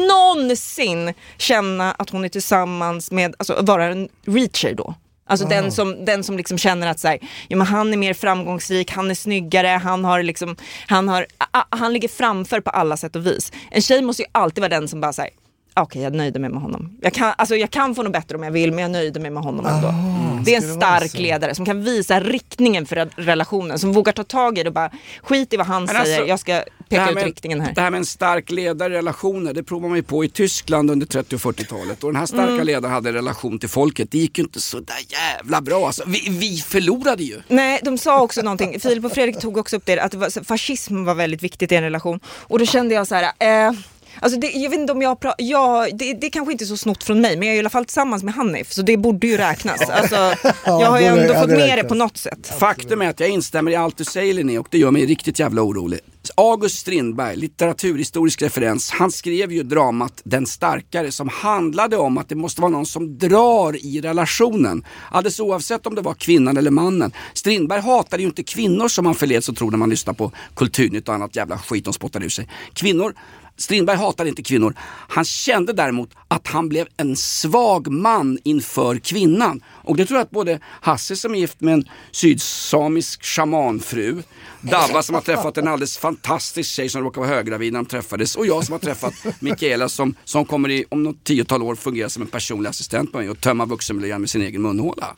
någonsin känna att hon är tillsammans med, alltså vara en reacher då. Alltså oh. den som, den som liksom känner att så här, ja, men han är mer framgångsrik, han är snyggare, han har liksom, han har, a, han ligger framför på alla sätt och vis. En tjej måste ju alltid vara den som bara säger, okej, okay, jag nöjde mig med honom. Jag kan, alltså, jag kan få något bättre om jag vill, men jag nöjde mig med honom ändå. Oh, det är en stark ledare som kan visa riktningen för relationen, som vågar ta tag i det och bara skit i vad han men säger, alltså, jag ska peka ut med, riktningen här. Det här med en stark ledare i relationer, det provar man ju på i Tyskland under trettio- och fyrtiotalet. Och den här starka mm. ledaren hade relation till folket. Det gick ju inte så där jävla bra. Alltså, vi, vi förlorade ju. Nej, de sa också någonting. Filip och Fredrik tog också upp det, att det var, fascism var väldigt viktigt i en relation. Och då kände jag så här... Eh, Alltså det, jag vet inte om jag pratar, ja, det, det kanske inte är så snott från mig, men jag är i alla fall tillsammans med Hanif, så det borde ju räknas. Alltså, jag har ju ändå ja, fått det med räknas. det på något sätt. Faktum är att jag instämmer i allt du säger, Linné, och det gör mig riktigt jävla orolig. August Strindberg, litteraturhistorisk referens, han skrev ju dramat Den starkare som handlade om att det måste vara någon som drar i relationen. Alldeles oavsett om det var kvinnan eller mannen. Strindberg hatade ju inte kvinnor som man förleds att tro när man lyssnar på Kulturnytt och annat jävla skit de spottar ur sig. Kvinnor, Strindberg hatade inte kvinnor. Han kände däremot att han blev en svag man inför kvinnan. Och det tror jag att både Hasse som är gift med en sydsamisk shamanfru, Davva som har träffat en alldeles fantastisk tjej som råkar vara höggravid när de träffades, och jag som har träffat Mikaela som, som kommer i, om något tiotal år fungera som en personlig assistent på mig och tömma vuxenblöjan med sin egen munhåla.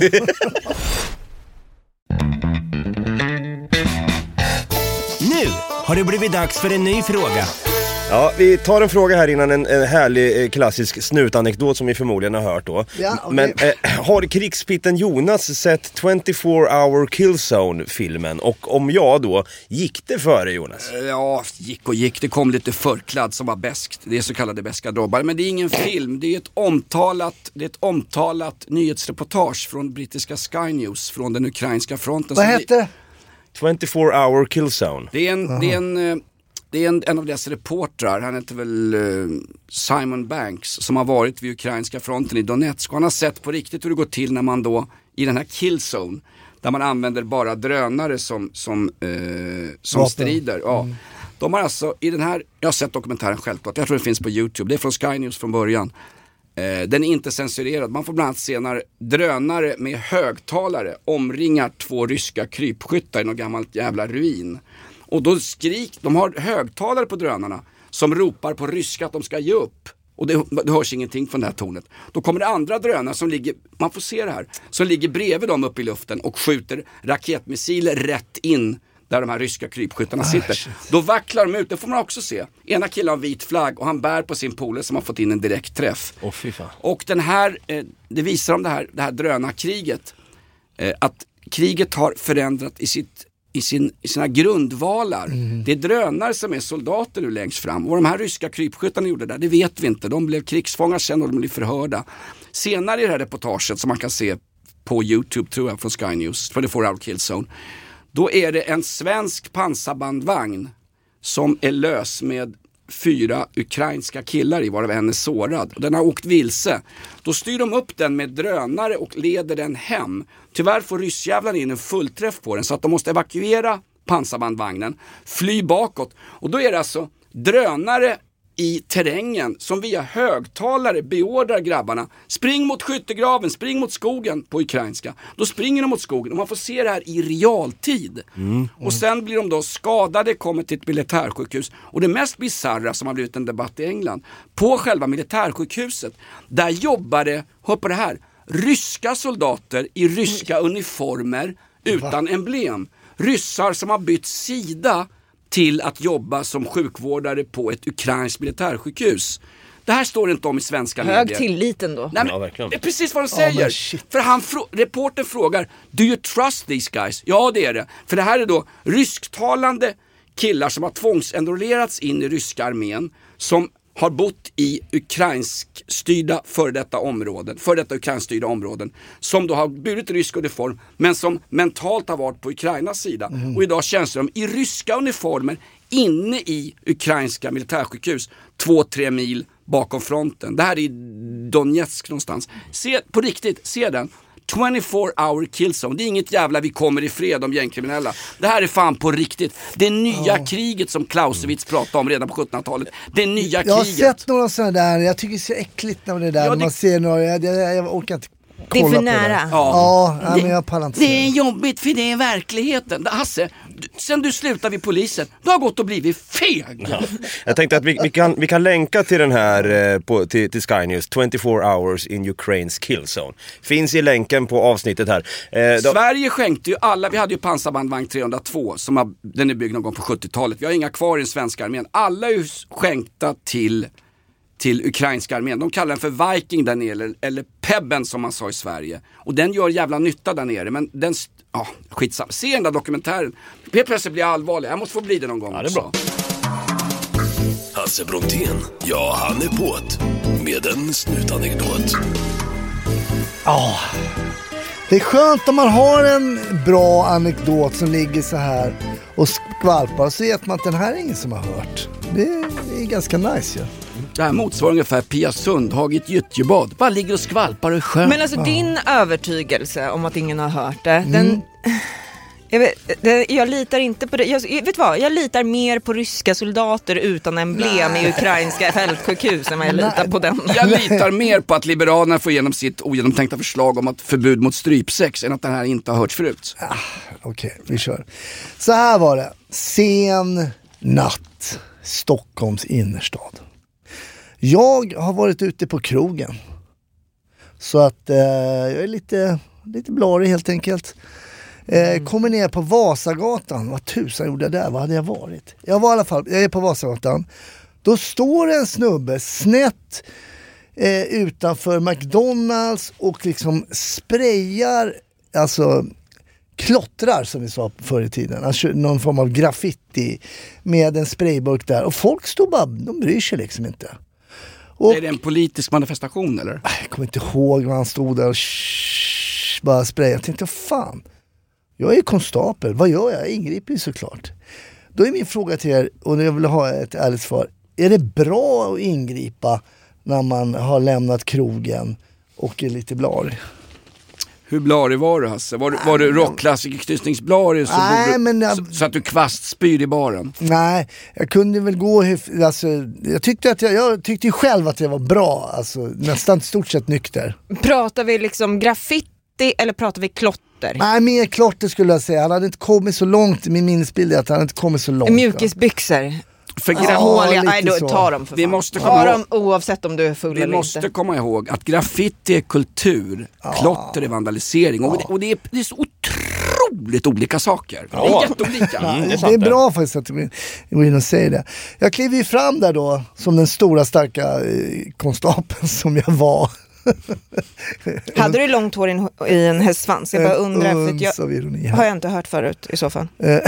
Nu har det blivit dags för en ny fråga. Ja, vi tar en fråga här innan en, en härlig eh, klassisk snutanekdot som vi förmodligen har hört då. Ja, okay. Men eh, har krigspitten Jonas sett twenty-four hour Killzone-filmen? Och om jag då, gick det före Jonas? Ja, gick och gick. Det kom lite förkladd som var bäst. Det är så kallade bäska drobbar. Men det är ingen film. Det är ett omtalat, det är ett omtalat nyhetsreportage från brittiska Sky News från den ukrainska fronten. Vad hette det? twenty-four hour Killzone. Det är en... Det är en Det är en, en av deras reportrar, han heter väl uh, Simon Banks, som har varit vid ukrainska fronten i Donetsk. Och han har sett på riktigt hur det går till när man då, i den här Killzone, där man använder bara drönare som, som, uh, som strider. Ja. Mm. De har alltså, i den här, jag har sett dokumentären självklart, jag tror det finns på YouTube, det är från Sky News från början. Uh, den är inte censurerad, man får bland annat se när drönare med högtalare omringar två ryska krypskyttar i något gammalt jävla ruin. Och då skrik, de har högtalare på drönarna som ropar på ryska att de ska ge upp. Och det, det hörs ingenting från det här tornet. Då kommer det andra drönare som ligger, man får se det här, som ligger bredvid dem uppe i luften och skjuter raketmissiler rätt in där de här ryska krypskyttarna sitter. Oh, då vacklar de ut, det får man också se. Ena killen har vit flagg och han bär på sin pole som har fått in en direkt träff. Oh, fy fan. Och den här, eh, det visar om det här, det här drönarkriget. Eh, att kriget har förändrat i sitt I, sin, i sina grundvalar. Mm. Det är drönare som är soldater nu längst fram. Vad de här ryska krypskyttarna gjorde där, det vet vi inte. De blev krigsfångar sen och de blev förhörda. Senare i det här reportaget som man kan se på YouTube, tror jag, från Sky News, twenty-four hour Killzone, då är det en svensk pansarbandvagn som är lös med fyra ukrainska killar i, varav en är sårad. Och den har åkt vilse. Då styr de upp den med drönare och leder den hem. Tyvärr får ryssjävlarna in en fullträff på den så att de måste evakuera pansarbandvagnen, fly bakåt. Och då är det alltså drönare i terrängen som via högtalare beordrar grabbarna: spring mot skyttegraven, spring mot skogen på ukrainska. Då springer de mot skogen och man får se det här i realtid. Mm. Mm. Och sen blir de då skadade, kommer till ett militärsjukhus. Och det mest bizarra som har blivit en debatt i England, på själva militärsjukhuset, där jobbade, hör på det här, ryska soldater i ryska uniformer utan emblem. Ryssar som har bytt sida till att jobba som sjukvårdare på ett ukrainskt militärsjukhus. Det här står inte om i svenska medier. Hög tillit ändå. Nej, men, ja, det är precis vad de säger. Oh, för han frå- reporten frågar: do you trust these guys? Ja, det är det. För det här är då rysktalande killar som har tvångsenrollerats in i ryska armén, som har bott i ukrainsk-styrda för detta områden, för detta ukrainsk-styrda områden, som då har burit rysk uniform, men som mentalt har varit på Ukrainas sida. Mm. Och idag tjänstgör de i ryska uniformer inne i ukrainska militärsjukhus, två, tre mil bakom fronten. Det här är i Donetsk någonstans. Se, på riktigt, se den. twenty-four hour Killzone. Det är inget jävla vi kommer i fred om gängkriminella. Det här är fan på riktigt. Det nya oh. kriget som Clausewitz pratade om redan på sjuttonhundratalet. Det nya kriget. Jag har sett några sådana där. Jag tycker det är så äckligt när det där. Ja, det... Man ser några, jag, jag, jag orkar inte kolla. Det är för nära. Det. Ja, ja, men jag pallar inte. Det är jobbigt för det är verkligheten. Hasse, sen du slutar vid polisen, du har gått och blivit feg. Ja. Jag tänkte att vi, vi, kan, vi kan länka till den här eh, på, till, till Sky News, twenty-four hours in Ukraine's Killzone. Finns i länken på avsnittet här. Eh, då... Sverige skänkte ju alla, vi hade ju pansarbandvagn tre hundra två som har, den är byggd någon gång på sjuttiotalet. Vi har inga kvar i den svenska armén. Alla är ju skänkta till till ukrainska armén. De kallar den för Viking där nere, eller, eller Pebben som man sa i Sverige. Och den gör jävla nytta där nere, men den, ja, ah, skitsam. Se den där dokumentären. Helt plötsligt blir jag allvarlig. Jag måste få bli det någon gång. Ja, det är bra. Hasse Brontén, ja han är på't med en snutanekdot. Ja, det är skönt om man har en bra anekdot som ligger så här och skvalpar, så vet man att den här är ingen som har hört. Det är, det är ganska nice ju. Ja. Det här motsvarar ungefär Pia Sundhage i ett gyttjebad. Bara ligger och skvalpar och är skönt. Men alltså din övertygelse om att ingen har hört det, den... Mm. Jag, vet, det, jag litar inte på det. Jag, vet vad? Jag litar mer på ryska soldater utan emblem i ukrainska fältsjukhus än vad jag litar på den. Jag litar mer på att Liberalerna får igenom sitt ogenomtänkta förslag om att förbud mot strypsex än att det här inte har hörts förut. Ah, Okej, okay, vi kör. Så här var det. Sen natt, Stockholms innerstad. Jag har varit ute på krogen. Så att eh, jag är lite, lite blarig helt enkelt. Eh, kommer ner på Vasagatan. Vad tusan gjorde jag där? Vad hade jag varit? Jag var i alla fall, jag är på Vasagatan. Då står en snubbe snett eh, utanför McDonalds och liksom sprayar, alltså klottrar som vi sa förr i tiden. Alltså någon form av graffiti med en sprayburk där. Och folk står bara, de bryr sig liksom inte. Och, är det en politisk manifestation eller? Jag kommer inte ihåg vad han stod där och shh, bara sprayade. Jag tänkte, fan. Jag är konstapel, vad gör jag? Jag ingriper ju såklart. Då är min fråga till er, och jag vill ha ett ärligt svar. Är det bra att ingripa när man har lämnat krogen och är lite blarig? Hur blarig var du, Hasse? Var, var du rockklassiker kryssningsblarig så, Nej, men jag... så, så att du kvast spyr i baren? Nej, jag kunde väl gå... Alltså, jag, tyckte att jag, jag tyckte ju själv att jag var bra. Alltså, nästan stort sett nykter. Pratar vi liksom graffiti eller pratar vi klotter? Nej, mer klotter skulle jag säga. Han hade inte kommit så långt. Min minnesbild är att han inte kommit så långt. Mjukisbyxor. För gra- håliga, nej, då, ta dem för vi fan. måste ta dem oavsett om du är full vi eller måste inte. komma ihåg att graffiti är kultur, ja. klotter är vandalisering, ja. och, det, och det, är, det är så otroligt olika saker. Ja. Det är jätteolika. Mm, det, är det är bra faktiskt att du går in och säger det. Jag kliver ju fram där då som den stora starka eh, konstapeln som jag var. Hade du långt hår i en, i en hästsvans? Jag bara undrar, för jag har jag inte hört förut i så fall.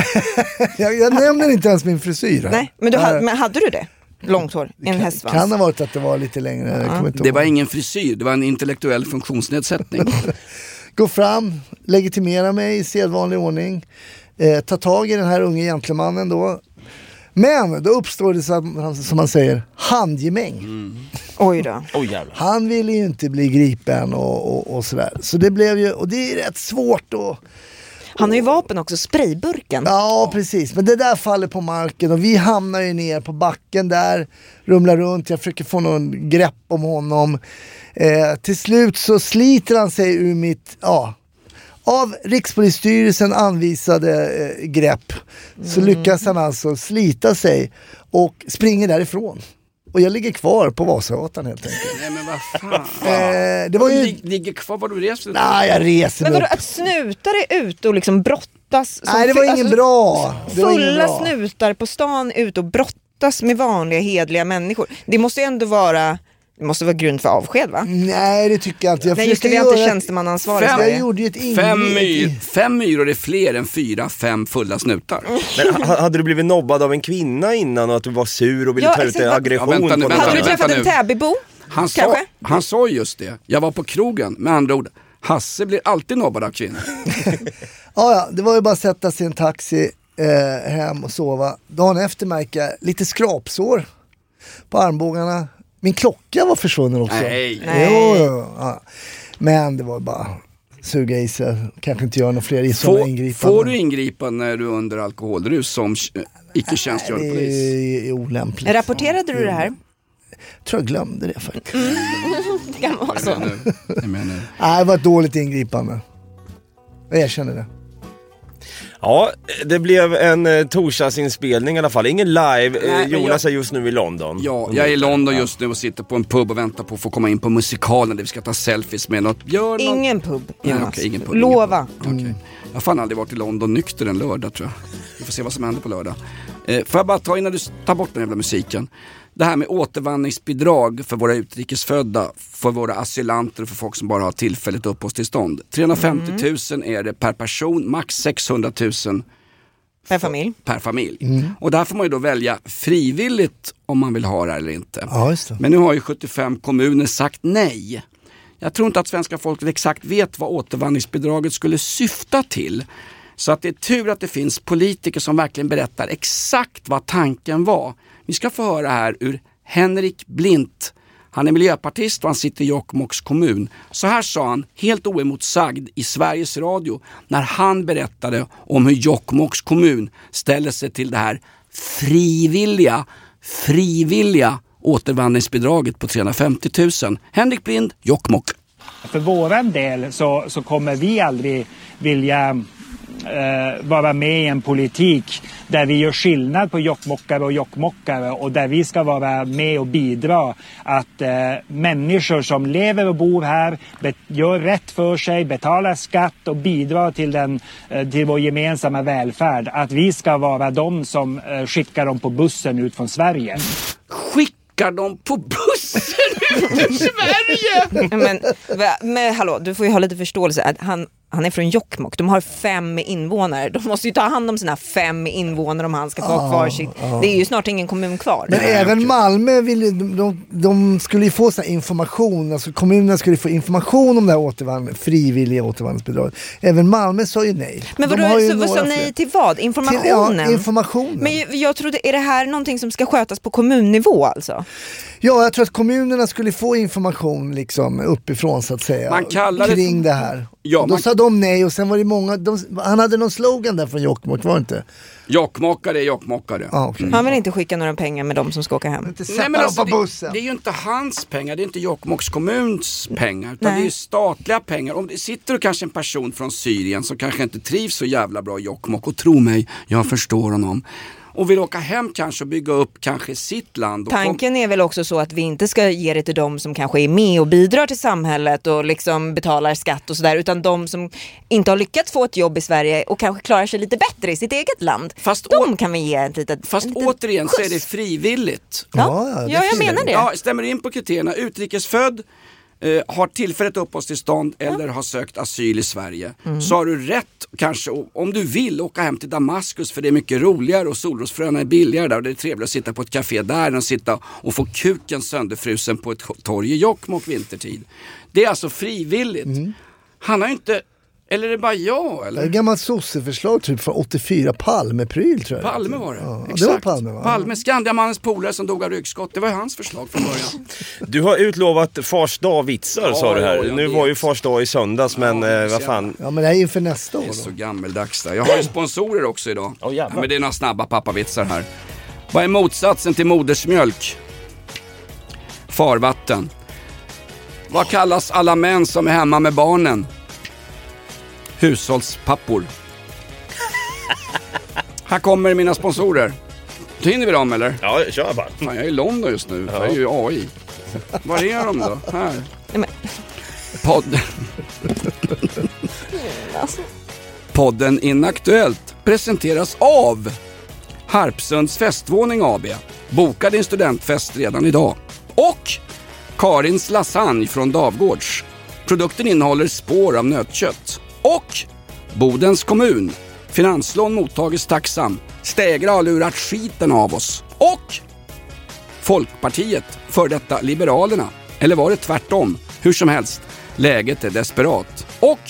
jag, jag nämner inte ens min frisyr här. Nej, men, du hade, men hade du det? Långt hår i en hästsvans? Kan ha varit att det var lite längre. Ja. Det var ingen frisyr, det var en intellektuell funktionsnedsättning. Gå fram, legitimera mig i sedvanlig ordning. Eh, ta tag i den här unge gentlemannen då. Men då uppstår det som, som man säger handgemäng. Mm. Oj då. Oj, jävlar. Han ville ju inte bli gripen och, och, och sådär. Så det blev ju, och det är rätt svårt att... Han har ju vapen också, sprayburken. Ja, precis. Men det där faller på marken och vi hamnar ju ner på backen där, rumlar runt. Jag försöker få någon grepp om honom. Eh, till slut så sliter han sig ur mitt, ja, av Rikspolisstyrelsen anvisade eh, grepp. Så Mm. lyckas han alltså slita sig och springer därifrån. Och jag ligger kvar på Vasagatan helt enkelt. Nej men vad fan. Eh, det var ju... Lig, ligger kvar, var du reser? Nej, jag reser Men mig vadå, upp. att snutar är ute och liksom brottas? som Nej, det var fi- ingen alltså, bra. Det var ingen Fulla bra. snutar på stan ute och brottas med vanliga hedliga människor. Det måste ju ändå vara, det måste vara grund för avsked, va? Nej, det tycker jag inte. Jag Nej, just det, vi försökte har inte göra- tjänstemannansvar i Fem- Sverige. Jag gjorde ju ett ingrepp. Fem, myr, fem myror är fler än fyra, fem fulla snutar. Men ha- hade du blivit nobbad av en kvinna innan och att du var sur och ville Ja, ta ut exakt. en aggression Ja, vänta nu, på vänta Hade någon du nu, annan? träffat en Täbybo? Han sa, Kanske? han sa just det. Jag var på krogen, med andra ord. Hasse blir alltid nobbad av kvinnor. Ja, ja, det var ju bara att sätta sig i en taxi eh, hem och sova. Dagen efter märker jag lite skrapsår på armbågarna. Min klocka var försvunnen också. Nej. Jo, jo, ja. Men det var bara suga i sig. Kanske inte göra några fler sådana Får, ingripanden. får du ingripa när du är under alkoholrus som eh, icke-tjänstgörande polis? Det är olämpligt. Rapporterade du det här? Jag tror jag glömde det faktiskt. Det kan vara så. Jag menar nu. Jag menar nu. Nej, det var ett dåligt ingripande. Jag erkänner det. Ja, det blev en eh, torsdagsinspelning i alla fall. Ingen live. Nej, Eh, men Jonas jag- är just nu i London. Ja, jag är i London just nu och sitter på en pub och väntar på att få komma in på musikalen där vi ska ta selfies med något. Gör något. Ingen pub, Nej, Jonas. okej, ingen pub, Lova. ingen pub. Okej. Jag har fan aldrig varit i London nykter en lördag tror jag. Vi får se vad som händer på lördag. Eh, får jag bara ta innan du tar bort den jävla musiken. Det här med återvandringsbidrag för våra utrikesfödda, för våra asylanter och för folk som bara har tillfälligt uppehållstillstånd. trehundrafemtio tusen är det per person, max sexhundra tusen Per familj. Per familj. Mm. Och där får man ju då välja frivilligt om man vill ha det eller inte. Ja, just det. Men nu har ju sjuttiofem kommuner sagt nej. Jag tror inte att svenska folket exakt vet vad återvandringsbidraget skulle syfta till. Så att det är tur att det finns politiker som verkligen berättar exakt vad tanken var. Vi ska få höra här ur Henrik Blindt. Han är miljöpartist och han sitter i Jokkmokks kommun. Så här sa han, helt oemotsagd i Sveriges Radio, när han berättade om hur Jokkmokks kommun ställer sig till det här frivilliga, frivilliga återvandringsbidraget på trehundrafemtio tusen. Henrik Blind, Jokkmokk. För våran del så, så kommer vi aldrig vilja eh, vara med i en politik där vi gör skillnad på jokkmokkare och jokkmokkare och där vi ska vara med och bidra att eh, människor som lever och bor här be- gör rätt för sig, betalar skatt och bidrar till, den, eh, till vår gemensamma välfärd. Att vi ska vara de som eh, skickar dem på bussen ut från Sverige. Skickar de på bussen ut ur Sverige? Men, men hallå, du får ju ha lite förståelse att han, han är från Jokkmokk. De har fem invånare. De måste ju ta hand om sina fem invånare om han ska få ha kvar sitt. ja. Det är ju snart ingen kommun kvar. Men även Malmö vill, de, de, de skulle ju få sån här information, alltså kommunerna skulle få information om det här återvandring, frivilliga återvandringsbidraget. Även Malmö sa ju nej. Men De vadå, har ju så, vad sa några nej fler. till vad? Informationen? Till, ja, informationen. Men jag, jag trodde, är det här någonting som ska skötas på kommunnivå alltså? Ja, jag tror att kommunerna skulle få information liksom uppifrån så att säga. Man kallar det kring för- det här. Ja, och då man- sa de nej och sen var det många, de, han hade någon slogan där från Jokkmokk, var det inte? Jokkmokkare är jokkmokkare. Ja, okej. Han vill inte skicka några pengar med dem som ska åka hem. Inte sätta Nej, men dem alltså, på bussen. det, det är ju inte hans pengar, det är inte Jokkmokks kommuns pengar, utan Nej. det är ju statliga pengar. Om det sitter du kanske en person från Syrien som kanske inte trivs så jävla bra i Jokkmokk, och tro mig, jag förstår honom, och vill åka hem kanske och bygga upp kanske sitt land. Och Tanken är väl också så att vi inte ska ge det till dem som kanske är med och bidrar till samhället och liksom betalar skatt och sådär, utan de som inte har lyckats få ett jobb i Sverige och kanske klarar sig lite bättre i sitt eget land. Fast de å- kan vi ge ett litet Fast en liten återigen så är det skjuts. frivilligt. Ja, Ja, ja, ja, det är jag frivilligt. menar det. Ja, stämmer in på kriterierna. Utrikesfödd, eh, har tillfälligt uppehållstillstånd eller har sökt asyl i Sverige. Så har du rätt, kanske om du vill, åka hem till Damaskus, för det är mycket roligare och solrosfröna är billigare där och det är trevligt att sitta på ett café där än att sitta och få kuken sönderfrusen på ett torg i Jokkmokk vintertid. Det är alltså frivilligt. Han har ju inte, eller är det bara jag Det är eller? ett gammalt sosseförslag typ från åttiofyra, Palmepryl tror jag. Palme var det. Ja, Exakt. det var Palme, va? Palme, Skandiamannens polare som dog av ryggskott. Det var ju hans förslag från början. Du har utlovat Fars dag-vitsar, Ja, sa du här. ja, jag nu vet. var ju Fars dag i söndags, men Ja, eh, vad fan. Ja, men det här är inför nästa år Det är då. så gammeldags där. Jag har ju sponsorer också idag. Åh, jävlar. Ja, men det är några snabba pappavitsar här. Vad är motsatsen till modersmjölk? Farvatten. Vad kallas alla män som är hemma med barnen? Hushållspappor. Här kommer mina sponsorer. Hinner vi dem eller? Ja, kör bara. Fan, jag är i London just nu. Jag är ju A I. Var är de då? Här. Nej, men, Podd. Podden Inaktuellt presenteras av Harpsunds festvåning A B. Boka din studentfest redan idag. Och Karins lasagne från Davgårds. Produkten innehåller spår av nötkött. Och Bodens kommun. Finanslån mottages tacksam. Stegra har lurat skiten av oss. Och Folkpartiet, för detta Liberalerna. Eller var det tvärtom? Hur som helst, läget är desperat. Och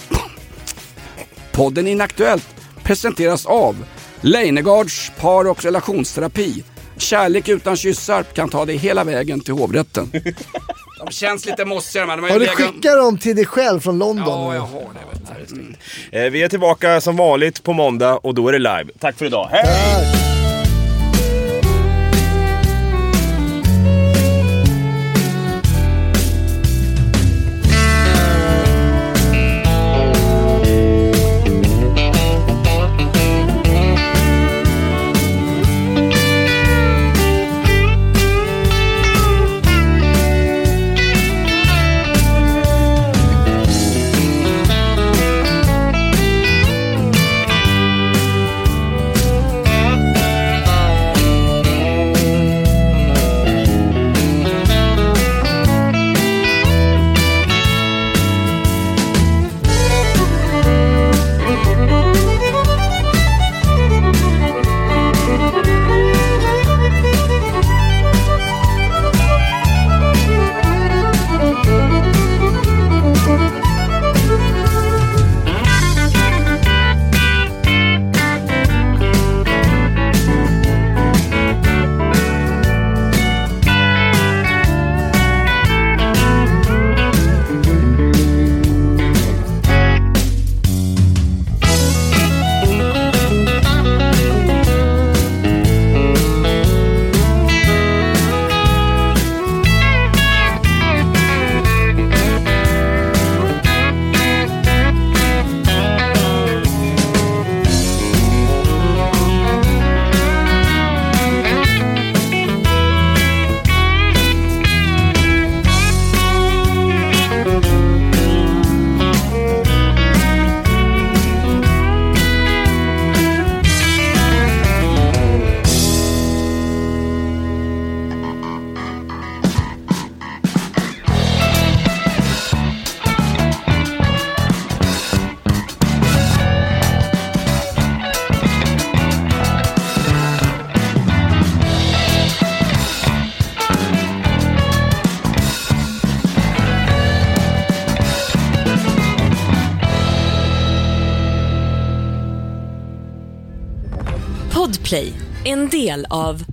podden Inaktuellt presenteras av Leinegards par- och relationsterapi. Kärlek utan kyssar kan ta dig hela vägen till hovrätten. De känns lite mossiga, men de har ju Har du legat- skickat dem till dig själv från London? Ja, eller? jag har det, vet du. Mm. Eh, vi är tillbaka som vanligt på måndag och då är det live. Tack för idag. Hej! Tack. Podplay, en del av